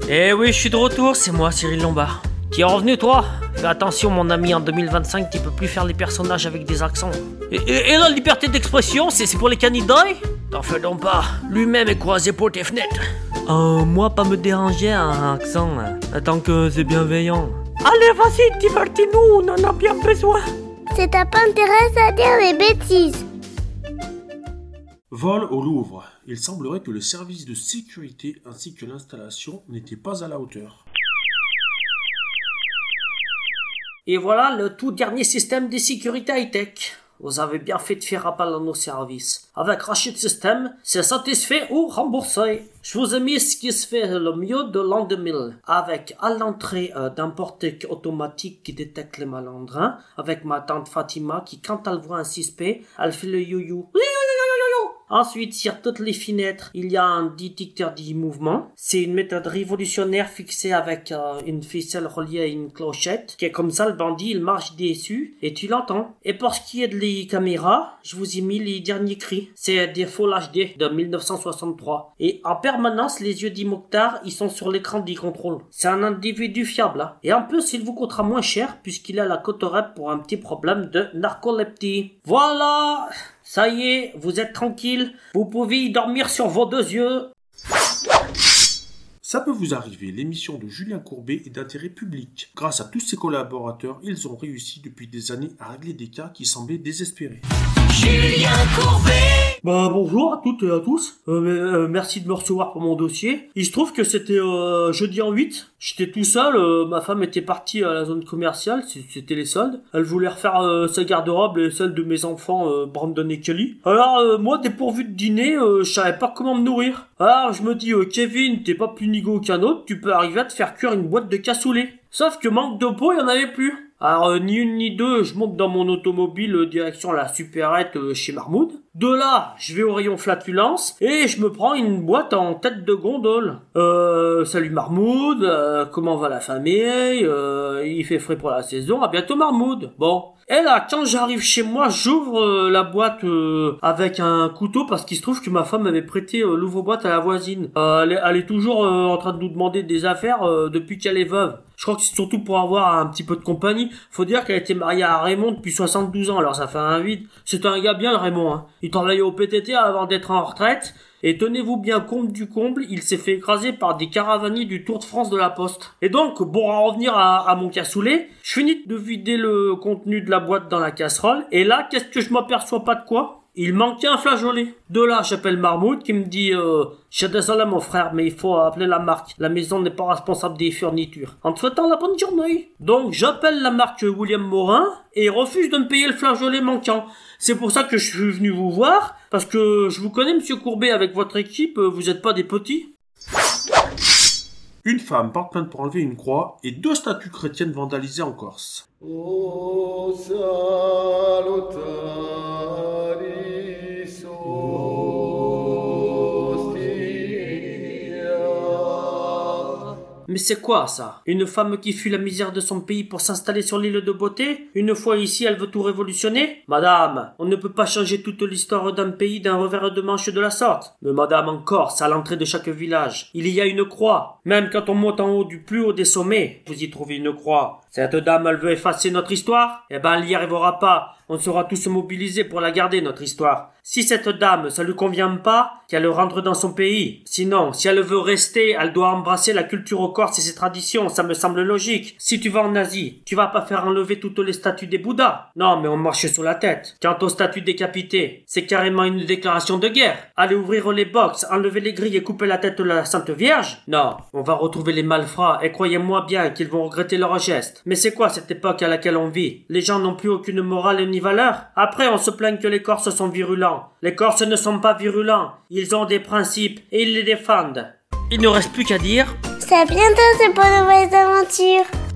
Eh oui, je suis de retour, c'est moi, Cyril Lombard. T'y es revenu, toi? Fais attention, mon ami, en 2025, tu peux plus faire les personnages avec des accents. Et la liberté d'expression, c'est pour les candidats? T'en fais donc pas, lui-même est croisé pour tes fenêtres. Moi, pas me déranger un accent, tant que c'est bienveillant. Allez, vas-y, divertis-nous, on en a bien besoin. Ça t'a pas intéressé à dire des bêtises. Vol au Louvre. Il semblerait que le service de sécurité ainsi que l'installation n'étaient pas à la hauteur. Et voilà le tout dernier système de sécurité high-tech. Vous avez bien fait de faire appel à nos services. Avec Rachid System, c'est satisfait ou remboursé. Je vous ai mis ce qui se fait le mieux de l'an 2000. Avec à l'entrée d'un portique automatique qui détecte les malandrins. Avec ma tante Fatima qui, quand elle voit un suspect, elle fait le you-you. Ensuite, sur toutes les fenêtres, il y a un détecteur du mouvement. C'est une méthode révolutionnaire fixée avec une ficelle reliée à une clochette, qui est comme ça, le bandit, il marche dessus, et tu l'entends. Et pour ce qui est des caméras, je vous ai mis les derniers cris. C'est des Full HD de 1963. Et en permanence, les yeux d'Imokhtar, ils sont sur l'écran du contrôle. C'est un individu fiable, hein. Et en plus, il vous coûtera moins cher, puisqu'il a la cotorep pour un petit problème de narcoleptie. Voilà! Ça y est, vous êtes tranquille, vous pouvez y dormir sur vos deux yeux. Ça peut vous arriver, l'émission de Julien Courbet est d'intérêt public. Grâce à tous ses collaborateurs, ils ont réussi depuis des années à régler des cas qui semblaient désespérés. Julien Courbet. Bonjour à toutes et à tous. Merci de me recevoir pour mon dossier. Il se trouve que c'était jeudi en 8. J'étais tout seul, ma femme était partie à la zone commerciale, c'était les soldes. Elle voulait refaire sa garde-robe et celle de mes enfants Brandon et Kelly. Alors moi, dépourvu de dîner, je savais pas comment me nourrir. Alors je me dis, Kevin, t'es pas plus nigo qu'un autre, tu peux arriver à te faire cuire une boîte de cassoulet. Sauf que manque de peau, il y en avait plus. Alors ni une ni deux, je monte dans mon automobile direction la supérette chez Marmoud. De là, je vais au rayon flatulence et je me prends une boîte en tête de gondole. Salut Marmoud, comment va la famille? Il fait frais pour la saison, à bientôt Marmoud. Bon. Et là, quand j'arrive chez moi, j'ouvre la boîte avec un couteau parce qu'il se trouve que ma femme avait prêté l'ouvre-boîte à la voisine. Elle est toujours en train de nous demander des affaires depuis qu'elle est veuve. Je crois que c'est surtout pour avoir un petit peu de compagnie. Faut dire qu'elle était mariée à Raymond depuis 72 ans, alors ça fait un vide. C'est un gars bien le Raymond, hein. Il travaillait au PTT avant d'être en retraite. Et tenez-vous bien compte du comble, il s'est fait écraser par des caravaniers du Tour de France de la Poste. Et donc, bon, à revenir à mon cassoulet, je finis de vider le contenu de la boîte dans la casserole. Et là, qu'est-ce que je m'aperçois pas de quoi? Il manquait un flageolet. De là, j'appelle Marmoud qui me dit je suis désolé mon frère, mais il faut appeler la marque. La maison n'est pas responsable des fournitures. En te souhaitant la bonne journée. Donc j'appelle la marque William Morin et il refuse de me payer le flageolet manquant. C'est pour ça que je suis venu vous voir, parce que je vous connais monsieur Courbet, avec votre équipe, vous êtes pas des petits. Une femme porte plainte pour enlever une croix et 2 statues chrétiennes vandalisées en Corse. Oh, salutaris, Mais c'est quoi ça? Une femme qui fuit la misère de son pays pour s'installer sur l'île de beauté? Une fois ici, elle veut tout révolutionner? Madame, on ne peut pas changer toute l'histoire d'un pays d'un revers de manche de la sorte. Mais madame, en Corse, à l'entrée de chaque village, il y a une croix. Même quand on monte en haut du plus haut des sommets, vous y trouvez une croix. Cette dame, elle veut effacer notre histoire? Eh ben, elle n'y arrivera pas. On sera tous mobilisés pour la garder, notre histoire. Si cette dame, ça lui convient pas, qu'elle rentre dans son pays. Sinon, si elle veut rester, elle doit embrasser la culture corse et ses traditions, ça me semble logique. Si tu vas en Asie, tu vas pas faire enlever toutes les statues des Bouddhas. Non, mais on marche sur la tête. Quant aux statues décapitées, c'est carrément une déclaration de guerre. Aller ouvrir les box, enlever les grilles et couper la tête de la Sainte Vierge? Non, on va retrouver les malfrats et croyez-moi bien qu'ils vont regretter leurs gestes. Mais c'est quoi cette époque à laquelle on vit? Les gens n'ont plus aucune morale ni valeur. Après, on se plaint que les Corses sont virulents. Les Corses ne sont pas virulents. Ils ont des principes et ils les défendent. Il ne reste plus qu'à dire... C'est à bientôt, c'est pour de nouvelles aventures.